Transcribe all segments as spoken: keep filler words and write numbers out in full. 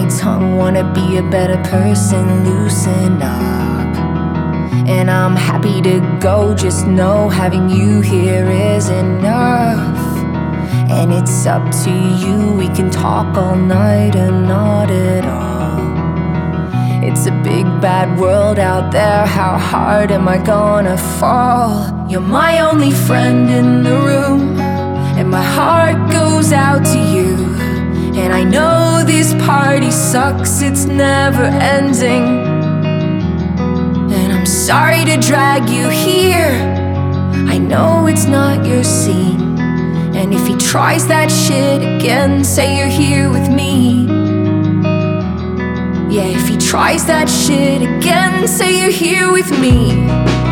tongue, wanna be a better person, loosen up. And I'm happy to go, just know having you here is enough. And it's up to you, we can talk all night or not at all. It's a big bad world out there, how hard am I gonna fall? You're my only friend in the room, and my heart goes out to you. And I know this party sucks, it's never ending. And I'm sorry to drag you here, I know it's not your scene. And if he tries that shit again, say you're here with me. Yeah, if he tries that shit again, say you're here with me.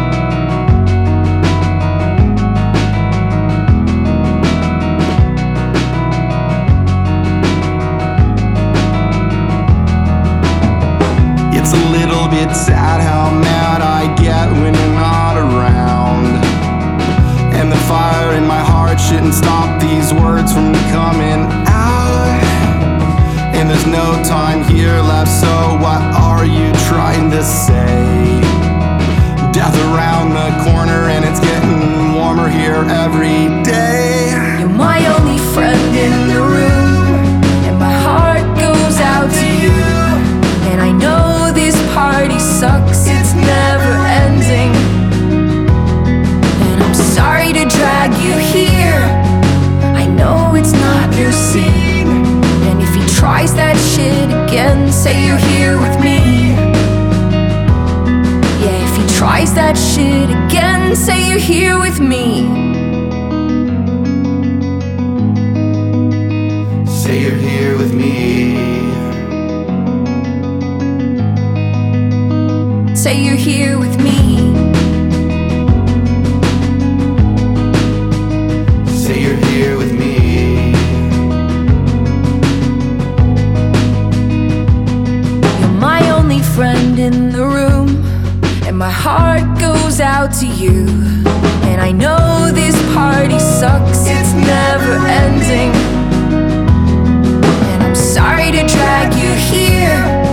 It's a little bit sad how mad I get when you're not around. And the fire in my heart shouldn't stop these words from coming out. And there's no time here left, so what are you trying to say? Death around the corner and it's getting warmer here every day. You're my only friend in the room, and my heart goes out to you. And I know this party sucks, it's never ending. And I'm sorry to drag you here, I know it's not your scene. And if he tries that shit again, say you're here with me. Yeah, if he tries that shit again, say you're here with me. Say you're here with me. Say you're here with me. Say you're here with me. You're my only friend in the room, and my heart goes out to you. And I know this party sucks, it's never ending. And I'm sorry to drag you here,